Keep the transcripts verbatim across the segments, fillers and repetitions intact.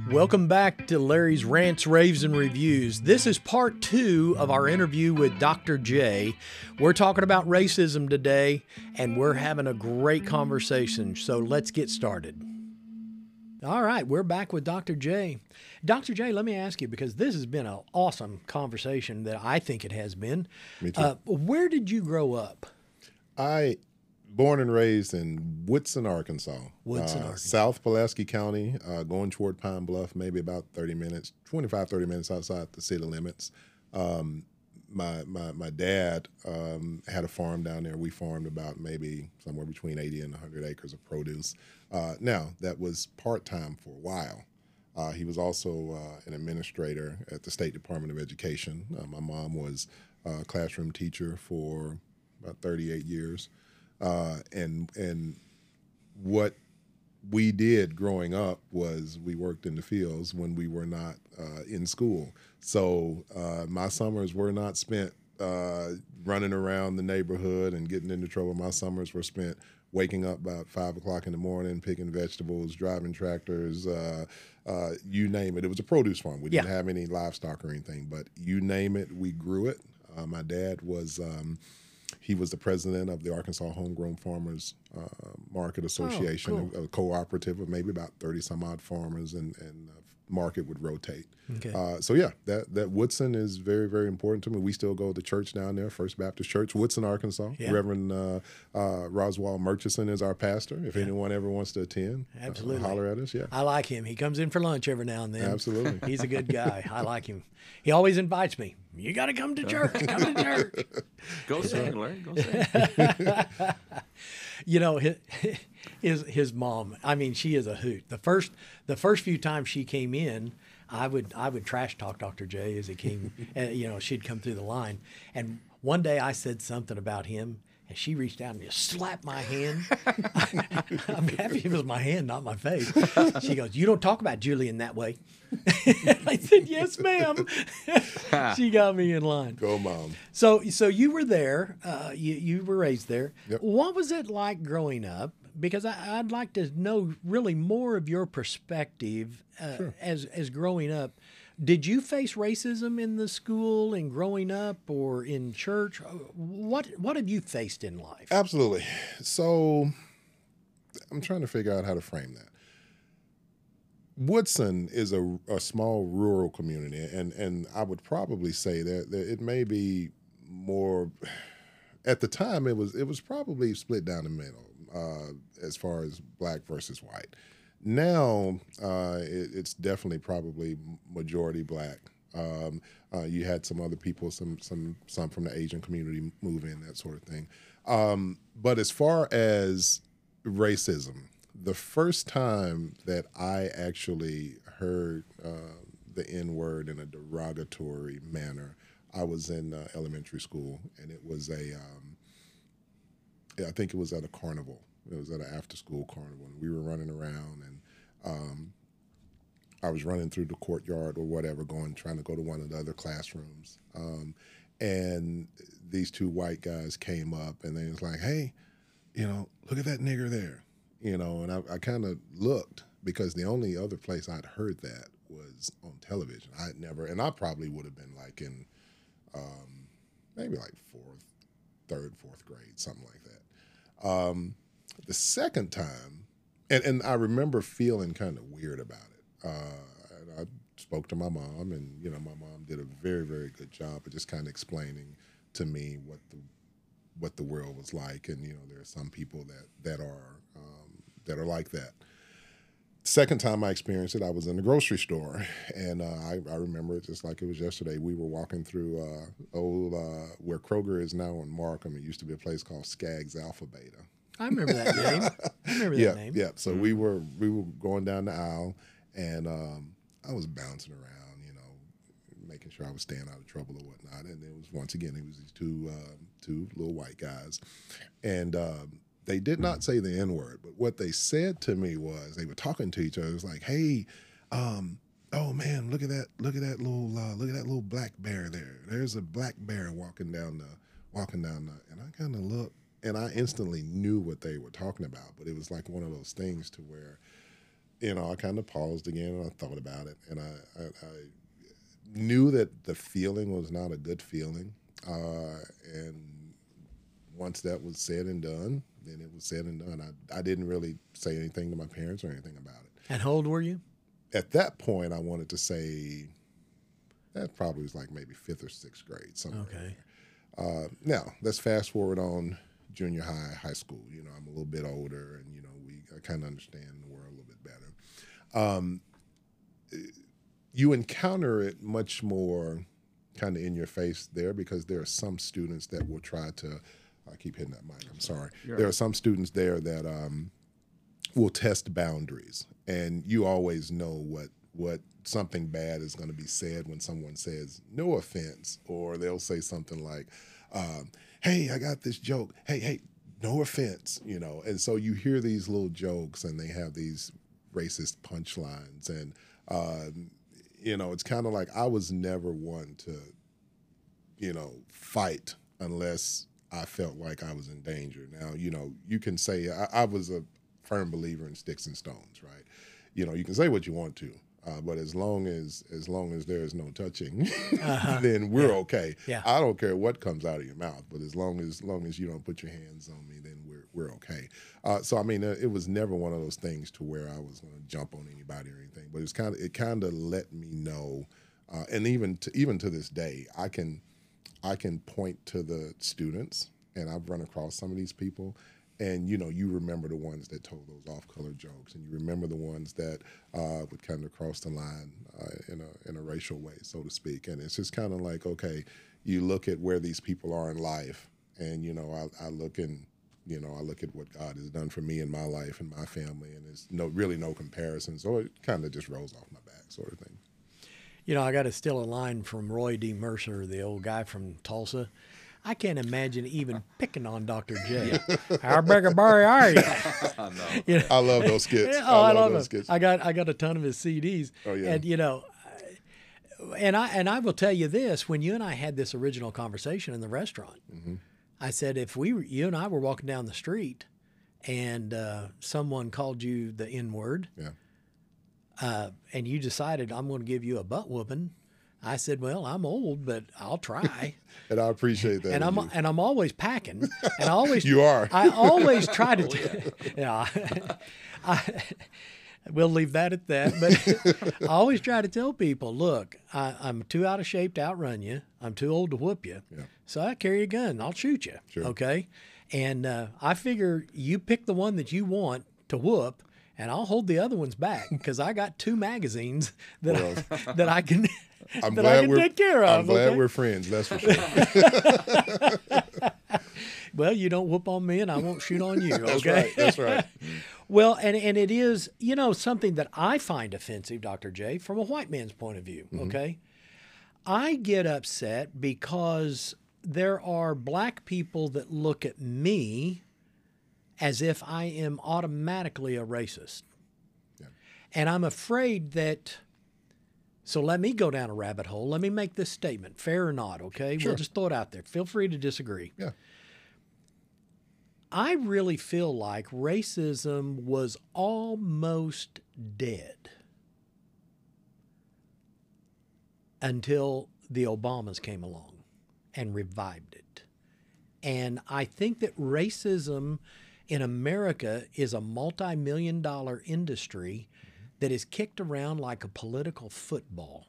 Welcome back to Larry's Rants, Raves, and Reviews. This is part two of our interview with Doctor J. We're talking about racism today, and we're having a great conversation, so let's get started. All right, we're back with Doctor J. Doctor J, let me ask you, because this has been an awesome conversation that I think it has been. Me too. Uh, where did you grow up? I, born and raised in Woodson, Arkansas. Woodson, uh, Arkansas. South Pulaski County, uh, going toward Pine Bluff, maybe about thirty minutes, twenty-five, thirty minutes outside the city limits. Um, my, my, my dad um, had a farm down there. We farmed about maybe somewhere between eighty and one hundred acres of produce. Uh, now, that was part-time for a while. Uh, he was also uh, an administrator at the State Department of Education. Uh, my mom was a classroom teacher for about thirty-eight years. Uh, and and what we did growing up was we worked in the fields when we were not uh, in school. So uh, my summers were not spent uh, running around the neighborhood and getting into trouble. My summers were spent waking up about five o'clock in the morning, picking vegetables, driving tractors, uh, uh, you name it. It was a produce farm. We didn't Yeah. have any livestock or anything, but you name it, we grew it. Uh, my dad was... Um, He was the president of the Arkansas Homegrown Farmers uh, Market Association, cool. a, a cooperative of maybe about thirty some odd farmers, and, and the market would rotate. Okay. Uh, so yeah, that, that Woodson is very, very important to me. We still go to church down there, First Baptist Church, Woodson, Arkansas. Yeah. Reverend uh, uh, Roswell Murchison is our pastor. If anyone ever wants to attend, Absolutely. uh, holler at us. Yeah, I like him. He comes in for lunch every now and then. Absolutely. He's a good guy. I like him. He always invites me. You got to come to church. Come to church. Go sing, Larry. Go sing. You know, his, his his mom. I mean, she is a hoot. The first the first few times she came in, I would I would trash talk Doctor J as he came. uh, you know, she'd come through the line, and one day I said something about him. And she reached out and just slapped my hand. I'm happy it was my hand, not my face. She goes, "You don't talk about Julian that way." I said, "Yes, ma'am." She got me in line. Go, Mom. So, so you were there. Uh, you you were raised there. Yep. What was it like growing up? Because I, I'd like to know really more of your perspective uh, Sure. as as growing up. Did you face racism in the school and growing up, or in church? What what have you faced in life? Absolutely. So I'm trying to figure out how to frame that. Woodson is a, a small rural community, and, and I would probably say that, that it may be more. At the time, it was it was probably split down the middle uh, as far as black versus white. Now uh, it, it's definitely probably majority black. Um, uh, you had some other people, some some some from the Asian community move in, that sort of thing. Um, but as far as racism, the first time that I actually heard uh, the N-word in a derogatory manner, I was in uh, elementary school, and it was a, um, I think it was at a carnival. It was at an after-school carnival, and we were running around, and um, I was running through the courtyard or whatever, going trying to go to one of the other classrooms, um, and these two white guys came up, and they was like, "Hey, you know, look at that nigger there," you know, and I, I kind of looked, because the only other place I'd heard that was on television. I'd never, and I probably would have been like in um, maybe like fourth, third, fourth grade, something like that. Um, the second time, and, and I remember feeling kind of weird about it. Uh, and I spoke to my mom, and you know, my mom did a very, very good job of just kind of explaining to me what the what the world was like, and you know, there are some people that that are um, that are like that. Second time I experienced it, I was in the grocery store, and uh, I, I remember it just like it was yesterday. We were walking through uh, old uh, where Kroger is now on Markham. It used to be a place called Skaggs Alpha Beta. I remember that name. I remember that yeah, name. yeah. So we were we were going down the aisle, and um, I was bouncing around, you know, making sure I was staying out of trouble or whatnot. And it was once again, it was these two uh, two little white guys, and um, they did not say the N-word, but what they said to me was they were talking to each other. It was like, "Hey, um, oh man, look at that! Look at that little uh, look at that little black bear there. There's a black bear walking down the walking down the." And I kind of looked. And I instantly knew what they were talking about, but it was like one of those things to where you know, I kind of paused again and I thought about it, and I, I, I knew that the feeling was not a good feeling. Uh, and once that was said and done, then it was said and done. I, I didn't really say anything to my parents or anything about it. And how old were you? At that point, I wanted to say that probably was like maybe fifth or sixth grade, something. Okay. Uh, now, let's fast forward on junior high, high school. You know, I'm a little bit older, and, you know, we I kind of understand the world a little bit better. Um, you encounter it much more kind of in your face there, because there are some students that will try to, I keep hitting that mic, I'm sorry. You're there right. are some students there that um, will test boundaries, and you always know what what something bad is going to be said when someone says no offense, or they'll say something like, um, hey, I got this joke. Hey, hey, no offense, you know. And so you hear these little jokes, and they have these racist punchlines, and um, you know, it's kind of like I was never one to, you know, fight unless I felt like I was in danger. Now, you know, you can say I, I was a firm believer in sticks and stones, right? You know, you can say what you want to, uh, but as long as as long as there is no touching, Uh-huh. then we're Yeah. okay. Yeah. I don't care what comes out of your mouth, but as long as long as you don't put your hands on me, then we're we're okay. Uh, so I mean, uh, it was never one of those things to where I was going to jump on anybody or anything. But it's kind of it kind of let me know, uh, and even to, even to this day, I can I can point to the students, and I've run across some of these people. And, you know, you remember the ones that told those off-color jokes, and you remember the ones that uh, would kind of cross the line uh, in a in a racial way, so to speak. And it's just kind of like, okay, you look at where these people are in life, and, you know, I, I look and, you know, I look at what God has done for me in my life and my family, and there's no really no comparison. So it kind of just rolls off my back, sort of thing. You know, I got to steal a line from Roy D. Mercer, the old guy from Tulsa. I can't imagine even picking on Doctor J. How big a boy are you? I know. You know? I love those skits. Yeah, oh, I love, those him. skits. I got I got a ton of his C Ds. Oh, yeah. And you know, and I and I will tell you this: when you and I had this original conversation in the restaurant, Mm-hmm. I said if we were, you and I were walking down the street, and uh, someone called you the N word, Yeah. uh, and you decided I'm going to give you a butt whooping, I said, well, I'm old, but I'll try. And I appreciate that. and in I'm you. and I'm always packing, and I always You are. I always try to. yeah, I, we'll leave that at that. But I always try to tell people, look, I, I'm too out of shape to outrun you. I'm too old to whoop you. Yeah. So I carry a gun. I'll shoot you. Sure. Okay. And uh, I figure you pick the one that you want to whoop, and I'll hold the other ones back because I got two magazines that I, that I can I'm that I glad can we're take care of. I'm glad okay? we're friends. That's for sure. Well, you don't whoop on me, and I won't shoot on you. That's Okay. right. That's right. Well, and and it is, you know, something that I find offensive, Doctor J, from a white man's point of view. Mm-hmm. Okay. I get upset because there are black people that look at me as if I am automatically a racist. Yeah. And I'm afraid that, so let me go down a rabbit hole. Let me make this statement, fair or not, okay? Sure. We'll just throw it out there. Feel free to disagree. Yeah. I really feel like racism was almost dead until the Obamas came along and revived it. And I think that racism in America is a multi-million dollar industry that is kicked around like a political football.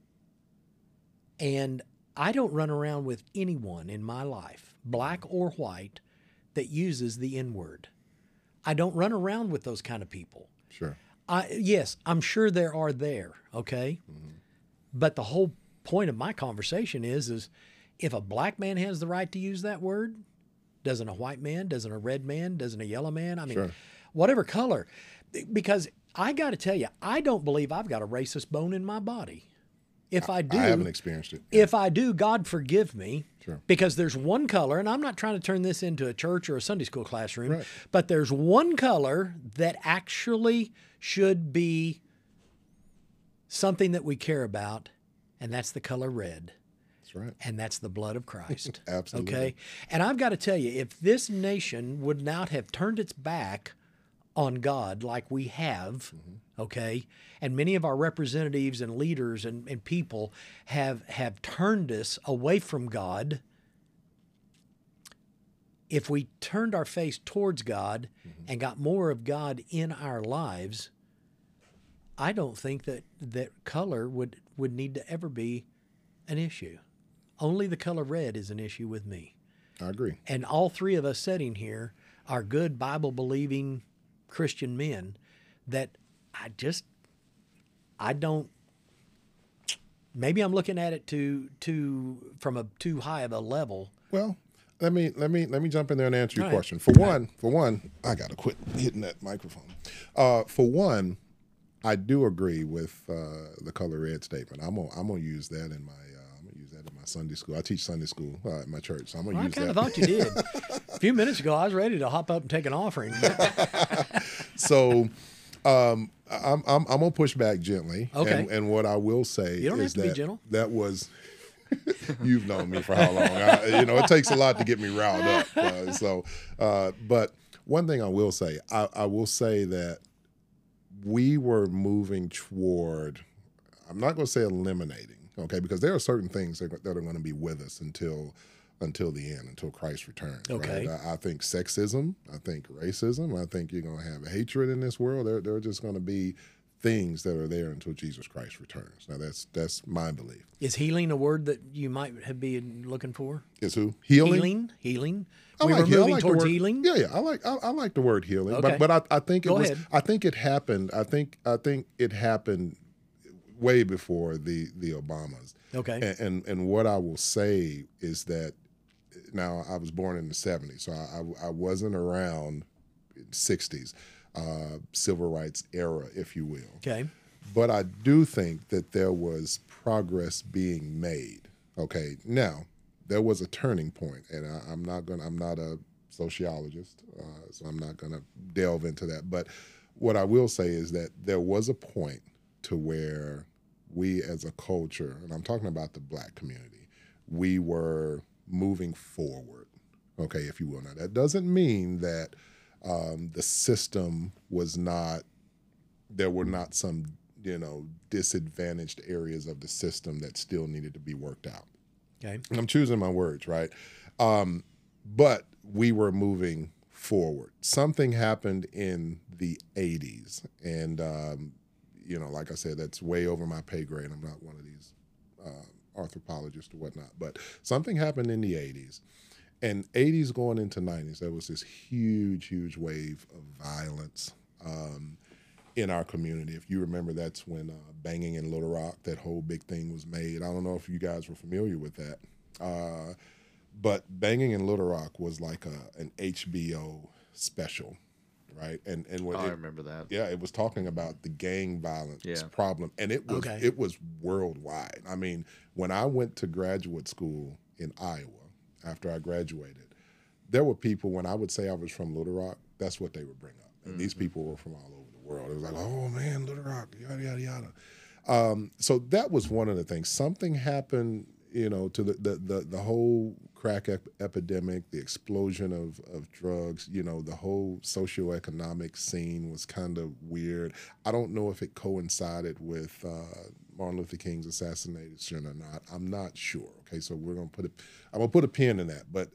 And I don't run around with anyone in my life, black or white, that uses the N-word. I don't run around with those kind of people. Sure. I, yes, I'm sure there are there, okay? Mm-hmm. But the whole point of my conversation is, is if a black man has the right to use that word, doesn't a white man, doesn't a red man, doesn't a yellow man? I mean, Sure. whatever color. Because I got to tell you, I don't believe I've got a racist bone in my body. If I, do, I haven't experienced it. if I do, God forgive me. Sure. Because there's one color, and I'm not trying to turn this into a church or a Sunday school classroom, Right. but there's one color that actually should be something that we care about, and that's the color red, That's right. and that's the blood of Christ. Absolutely. Okay? And I've got to tell you, if this nation would not have turned its back on God like we have, okay, and many of our representatives and leaders and, and people have have turned us away from God. If we turned our face towards God mm-hmm. and got more of God in our lives, I don't think that, that color would, would need to ever be an issue. Only the color red is an issue with me. I agree. And all three of us sitting here are good Bible-believing Christian men that I just, I don't, maybe I'm looking at it too, too, from a too high of a level. Well, let me, let me, let me jump in there and answer your All right. question. For one, for one, I got to quit hitting that microphone. Uh, for one, I do agree with uh, the color red statement. I'm gonna, I'm gonna use that in my, uh, I'm gonna use that in my Sunday school. I teach Sunday school uh, at my church, so I'm gonna Well, use I kind that. of thought you did. A few minutes ago, I was ready to hop up and take an offering. So, um, I'm, I'm, I'm gonna push back gently. Okay. And, and what I will say You don't is have to be that gentle. that was. You've known me for how long? I, you know, it takes a lot to get me riled up. Uh, so, uh, but one thing I will say, I, I will say that we were moving toward, I'm not going to say eliminating, okay, because there are certain things that, that are going to be with us until until the end, until Christ returns. Okay. Right? I, I think sexism, I think racism, I think you're going to have hatred in this world. There, there are just going to be things that are there until Jesus Christ returns. Now, that's that's my belief. Is healing a word that you might have been looking for? Is who? Healing? Healing? Healing? I we like, were he- I moving like the towards word- healing? Yeah, yeah. I like I, I like the word healing. Okay. But but I, I think it Go was ahead. I think it happened. I think I think it happened way before the the Obamas. Okay. And and, and what I will say is that now I was born in the seventies, so I I, I wasn't around in the sixties, uh, civil rights era, if you will. Okay. But I do think that there was progress being made. Okay, now there was a turning point, and I, I'm not gonna. I'm not a sociologist, uh, so I'm not gonna delve into that. But what I will say is that there was a point to where we, as a culture, and I'm talking about the Black community, we were moving forward. Okay, if you will. Now that doesn't mean that um, the system was not. There were not some, you know, disadvantaged areas of the system that still needed to be worked out. Okay. And I'm choosing my words, right? Um, but we were moving forward. Something happened in the eighties. And, um, you know, like I said, that's way over my pay grade. I'm not one of these uh, anthropologists or whatnot. But something happened in the eighties. And eighties going into nineties, there was this huge, huge wave of violence. Um, in our community. If you remember, that's when uh, Banging in Little Rock, that whole big thing was made. I don't know if you guys were familiar with that. Uh, but Banging in Little Rock was like a, an H B O special, right? And and what Oh, I it, remember that. yeah, it was talking about the gang violence Yeah. problem, and it was Okay. it was worldwide. I mean, when I went to graduate school in Iowa after I graduated, there were people, when I would say I was from Little Rock, that's what they would bring up. And these people were from all over the world. It was like, oh man, Little Rock, yada yada yada. Um, so that was one of the things. Something happened, you know, to the the the, the whole crack ep- epidemic, the explosion of of drugs. You know, the whole socioeconomic scene was kind of weird. I don't know if it coincided with uh, Martin Luther King's assassination or not. I'm not sure. Okay, so we're gonna put a, I'm gonna put a pin in that, but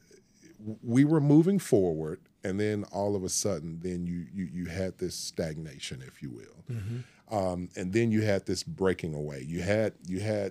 we were moving forward, and then all of a sudden, then you you you had this stagnation, if you will, Mm-hmm. um, and then you had this breaking away. You had you had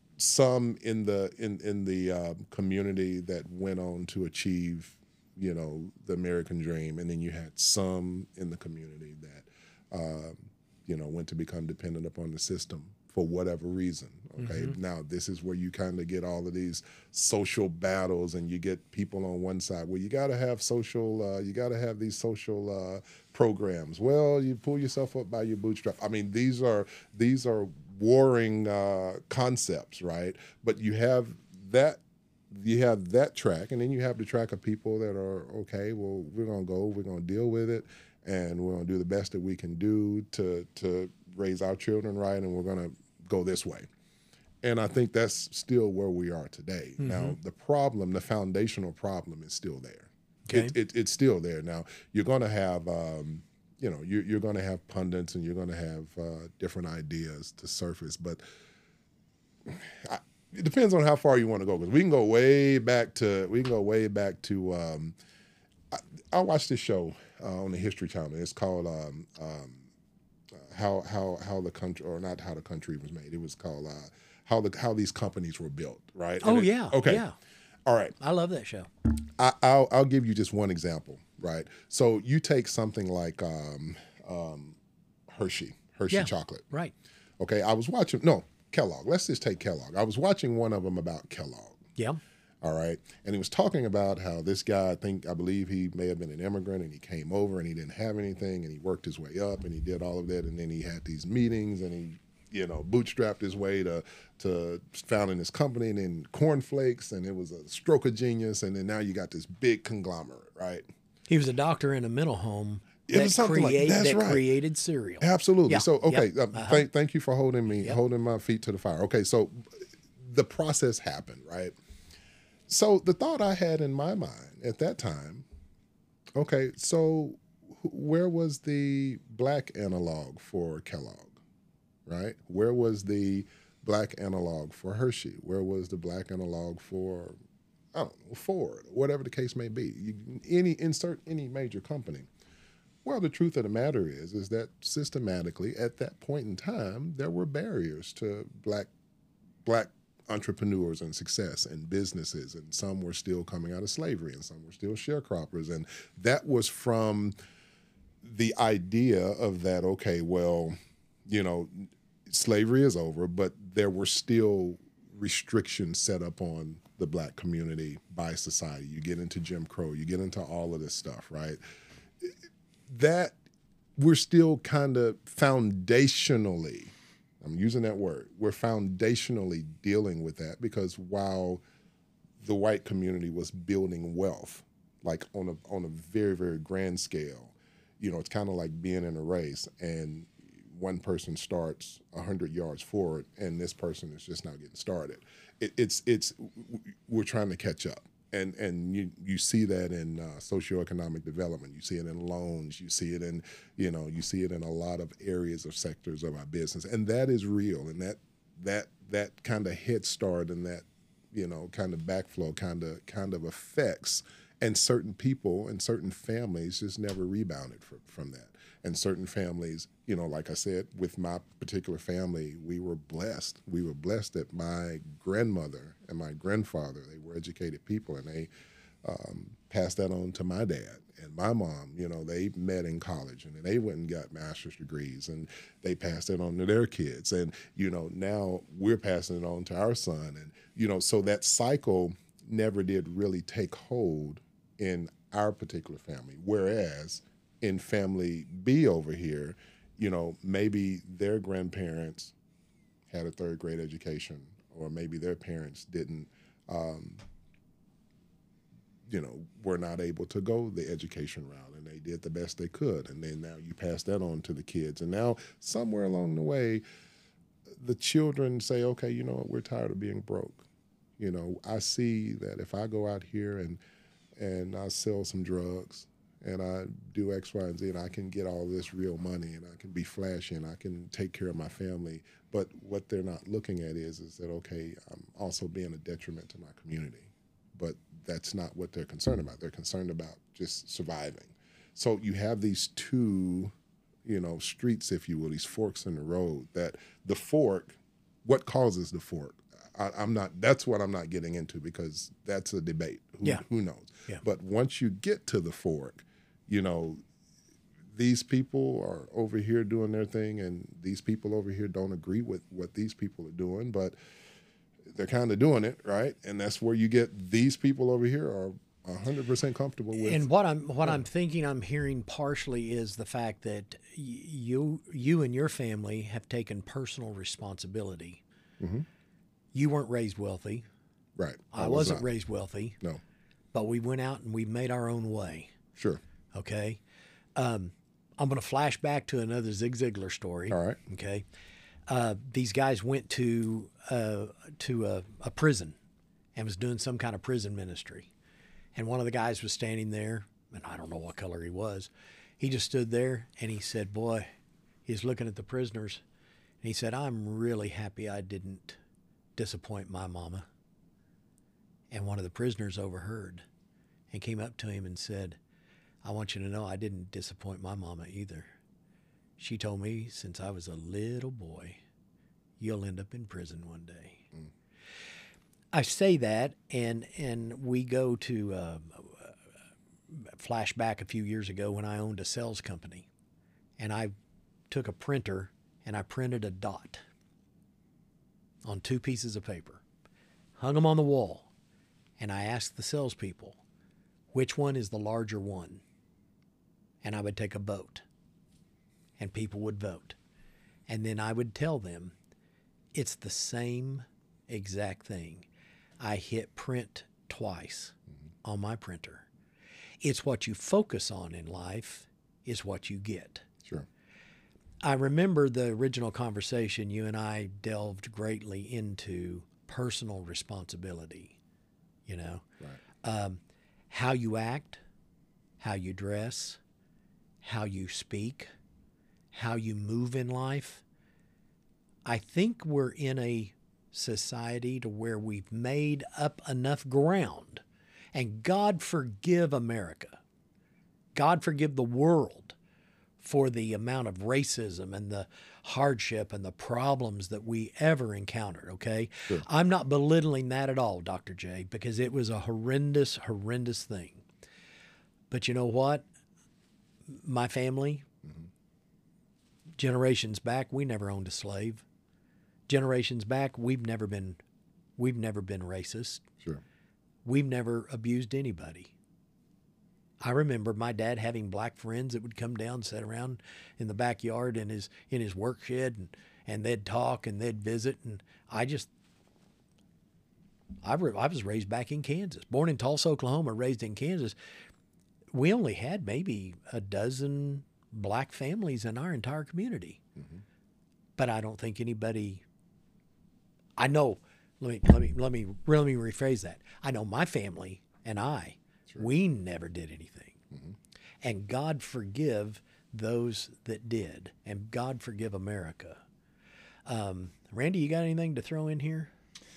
some in the in in the uh, community that went on to achieve, you know, the American dream, and then you had some in the community that, uh, you know, went to become dependent upon the system for whatever reason. Okay, Mm-hmm. now this is where you kind of get all of these social battles, and you get people on one side. Well, you got to have social, uh, you got to have these social uh, programs. Well, you pull yourself up by your bootstrap. I mean, these are these are warring uh, concepts, right? But you have that. You have that track, and then you have the track of people that are, okay, well, we're going to go, we're going to deal with it, and we're going to do the best that we can do to to raise our children right, and we're going to go this way. And I think that's still where we are today. Mm-hmm. Now, the problem, the foundational problem is still there. Okay. It, it, it's still there. Now, you're going to have, um, you know, you're, you're going to have pundits and you're going to have uh, different ideas to surface. But I, it depends on how far you want to go, because we can go way back to we can go way back to. Um, I, I watched this show uh, on the History Channel. It's called um, um, how how how the country, or not how the country was made. It was called uh, how the how these companies were built. Right? Oh And it- yeah. Okay. Yeah. All right. I love that show. I, I'll I'll give you just one example. Right. So you take something like um, um, Hershey Hershey Yeah. chocolate. Right. Okay. I was watching no Kellogg. Let's just take Kellogg. I was watching one of them about Kellogg. Yeah. All right. And he was talking about how this guy, I think, I believe he may have been an immigrant, and he came over and he didn't have anything, and he worked his way up and he did all of that. And then he had these meetings and he, you know, bootstrapped his way to, to founding this company, and then cornflakes, and it was a stroke of genius. And then now you got this big conglomerate, right? He was a doctor in a mental home It that, was something like- create, that's that right. created cereal. Absolutely. Yeah. So, okay. Yep. Uh, Uh-huh. thank, thank you for holding me, Yep. holding my feet to the fire. Okay. So the process happened, right? So the thought I had in my mind at that time, okay, so wh- where was the black analog for Kellogg, right? Where was the black analog for Hershey? Where was the black analog for, I don't know, Ford, whatever the case may be? You, any insert any major company. Well, the truth of the matter is, is that systematically at that point in time, there were barriers to black black entrepreneurs and success and businesses, and some were still coming out of slavery, and some were still sharecroppers, and that was from the idea of that. Okay, well, you know, slavery is over, but there were still restrictions set up on the black community by society. You get into Jim Crow, you get into all of this stuff, right? That we're still kind of foundationally, I'm using that word, we're foundationally dealing with that, because while the white community was building wealth, like on a on a very, very grand scale, you know, it's kind of like being in a race and one person starts one hundred yards forward and this person is just now getting started. It, it's it's we're trying to catch up. And and you you see that in uh, socioeconomic development. You see it in loans. You see it in, you know, you see it in a lot of areas of sectors of our business, and that is real. And that that that kind of head start and that, you know, kind of backflow kind of kind of affects, and certain people and certain families just never rebounded from from that. And certain families, you know, like I said, with my particular family, we were blessed. We were blessed that my grandmother and my grandfather, they were educated people, and they um, passed that on to my dad and my mom. You know, they met in college, and then they went and got master's degrees, and they passed it on to their kids. And, you know, now we're passing it on to our son. And, you know, so that cycle never did really take hold in our particular family. Whereas in family B over here, you know, maybe their grandparents had a third grade education, or maybe their parents didn't, um, you know, were not able to go the education route, and they did the best they could. And then now you pass that on to the kids. And now somewhere along the way, the children say, okay, you know what, we're tired of being broke. You know, I see that if I go out here and, and I sell some drugs, and I do X, Y, and Z, and I can get all this real money, and I can be flashy, and I can take care of my family. But what they're not looking at is, is that, okay, I'm also being a detriment to my community. But that's not what they're concerned about. They're concerned about just surviving. So you have these two, you know, streets, if you will, these forks in the road. That the fork, what causes the fork? I, I'm not. That's what I'm not getting into, because that's a debate. Who, Yeah. who knows? Yeah. But once you get to the fork, you know, these people are over here doing their thing, and these people over here don't agree with what these people are doing, but they're kind of doing it, right? And that's where you get these people over here are one hundred percent comfortable with. And what I'm what I'm thinking I'm hearing partially is the fact that y- you you and your family have taken personal responsibility. Mhm. You weren't raised wealthy. Right. I, was wasn't not. raised wealthy, No. but we went out and we made our own way. Sure. Okay. Um, I'm going to flash back to another Zig Ziglar story. All right. Okay. Uh, these guys went to uh, to a, a prison and was doing some kind of prison ministry. And one of the guys was standing there, and I don't know what color he was. He just stood there and he said, boy, he's looking at the prisoners. And he said, I'm really happy I didn't disappoint my mama. And one of the prisoners overheard and came up to him and said, I want you to know I didn't disappoint my mama either. She told me since I was a little boy, you'll end up in prison one day. Mm. I say that, and and we go to uh, flashback a few years ago when I owned a sales company, and I took a printer and I printed a dot on two pieces of paper, hung them on the wall, and I asked the salespeople, which one is the larger one? And I would take a vote, and people would vote. And then I would tell them, it's the same exact thing. I hit print twice mm-hmm. on my printer. It's what you focus on in life is what you get. Sure. I remember the original conversation, you and I delved greatly into personal responsibility, you know, right. um, how you act, how you dress, how you speak, how you move in life. I think we're in a society to where we've made up enough ground, and God forgive America. God forgive the world for the amount of racism and the hardship and the problems that we ever encountered, okay? Sure. I'm not belittling that at all, Doctor J, because it was a horrendous, horrendous thing. But you know what? My family, mm-hmm. generations back, we never owned a slave. Generations back, we've never been, we've never been racist. Sure. We've never abused anybody. I remember my dad having black friends that would come down, sit around in the backyard in his in his work shed, and, and they'd talk and they'd visit. And I just, I, re, I was raised back in Kansas, born in Tulsa, Oklahoma, raised in Kansas. We only had maybe a dozen black families in our entire community. Mm-hmm. But I don't think anybody, I know, let me, let me, let me, let me rephrase that. I know my family and I, sure. we never did anything. Mm-hmm. And God forgive those that did. And God forgive America. Um, Randy, you got anything to throw in here?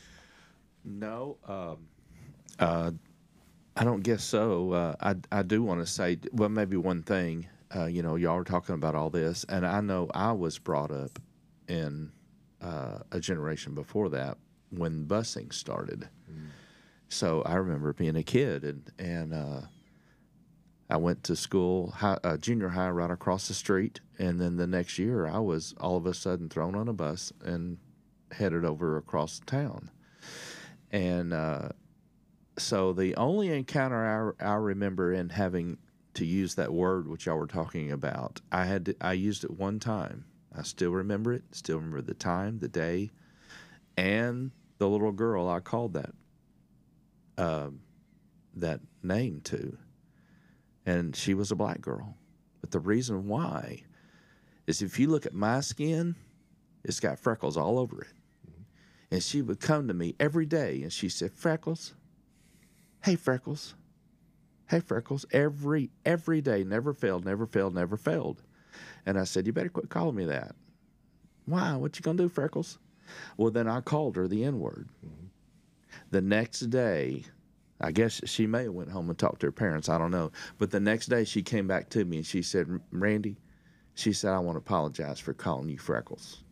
No. Um, uh, I don't guess so. Uh, I, I do want to say, well, maybe one thing. Uh, you know, y'all are talking about all this, and I know I was brought up in uh, a generation before that when busing started. Mm. So I remember being a kid, and and uh, I went to school, high, uh, junior high, right across the street, and then the next year I was all of a sudden thrown on a bus and headed over across town. And uh, so the only encounter I, I remember in having to use that word which y'all were talking about, I had to, I used it one time. I still remember it, still remember the time, the day, and the little girl I called that uh, that name to. And she was a black girl. But the reason why is if you look at my skin, it's got freckles all over it. Mm-hmm. And she would come to me every day and she said, Freckles, hey, Freckles. Hey, Freckles, every every day, never failed, never failed, never failed. And I said, you better quit calling me that. Why? What you going to do, Freckles? Well, then I called her the N-word. Mm-hmm. The next day, I guess she may have went home and talked to her parents. I don't know. But the next day she came back to me and she said, Randy, she said, I want to apologize for calling you Freckles.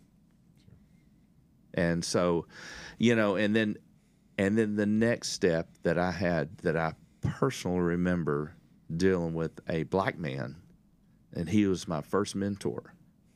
Sure. And so, you know, and then, and then the next step that I had that I personally remember dealing with a black man, and he was my first mentor,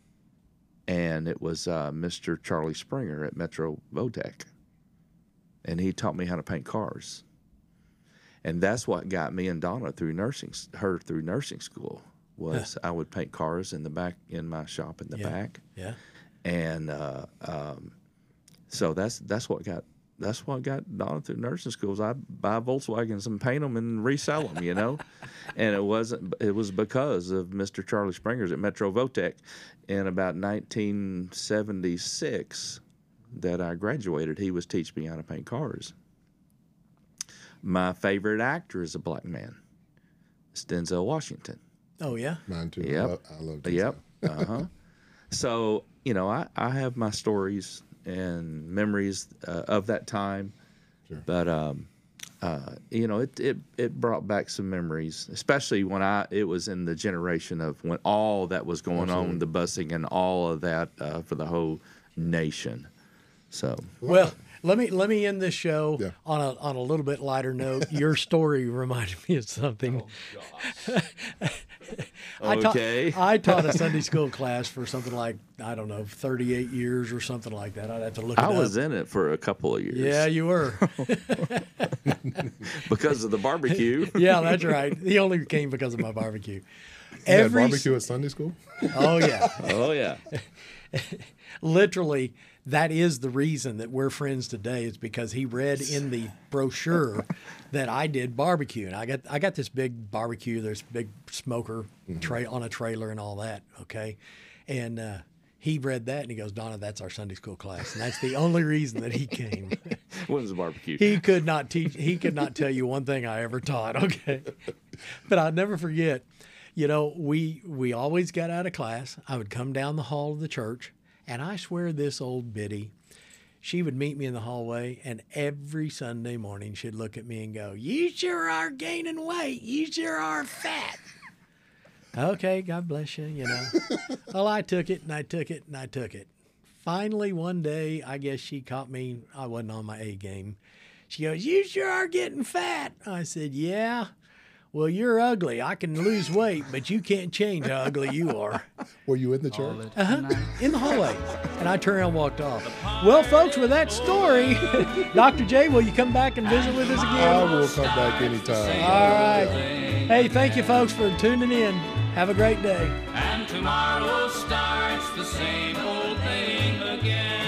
and it was uh, Mister Charlie Springer at Metro Votech, and he taught me how to paint cars, and that's what got me and Donna through nursing, her through nursing school, was huh. I would paint cars in the back, in my shop in the yeah. back, yeah, and uh, um, so that's that's what got. That's what got Donna through nursing schools. I buy Volkswagens and paint them and resell them, you know. And it wasn't. It was because of Mister Charlie Springer's at Metro Votech in about nineteen seventy-six that I graduated. He was teaching me how to paint cars. My favorite actor is a black man. It's Denzel Washington. Oh yeah. Mine too. Yep. I love, I love Yep. Uh huh. So you know, I, I have my stories and memories uh, of that time, Sure. but um, uh, you know, it, it it brought back some memories, especially when I it was in the generation of when all that was going Absolutely. on, the busing and all of that uh, for the whole nation. So Well, let me let me end this show Yeah. on a on a little bit lighter note. Your story reminded me of something. I taught Okay. I taught a Sunday school class for something like, I don't know, thirty-eight years or something like that. I'd have to look it I up. was in it for a couple of years. Yeah, you were. because of the barbecue. Yeah, that's right. He only came because of my barbecue. You had Every barbecue at Sunday school? Oh yeah. Oh yeah. Literally, that is the reason that we're friends today. Is because he read in the brochure that I did barbecue, and I got I got this big barbecue, this big smoker tray on a trailer and all that. Okay, and uh, he read that and he goes, "Donna, that's our Sunday school class," and that's the only reason that he came. When's the barbecue? He could not teach. He could not tell you one thing I ever taught. Okay, but I'll never forget. You know, we we always got out of class. I would come down the hall of the church, and I swear this old biddy, she would meet me in the hallway, and every Sunday morning she'd look at me and go, "You sure are gaining weight. You sure are fat." Okay, God bless you. You know, well, I took it and I took it and I took it. Finally, one day, I guess she caught me. I wasn't on my A game. She goes, "You sure are getting fat." I said, "Yeah. Well, you're ugly. I can lose weight, but you can't change how ugly you are." Were you in the church? Uh-huh. In the hallway. And I turned around and walked off. Well, folks, with that story, Doctor J, will you come back and visit with us I again? will come back anytime. All right. Hey, thank you, folks, for tuning in. Have a great day. And tomorrow starts the same old thing again.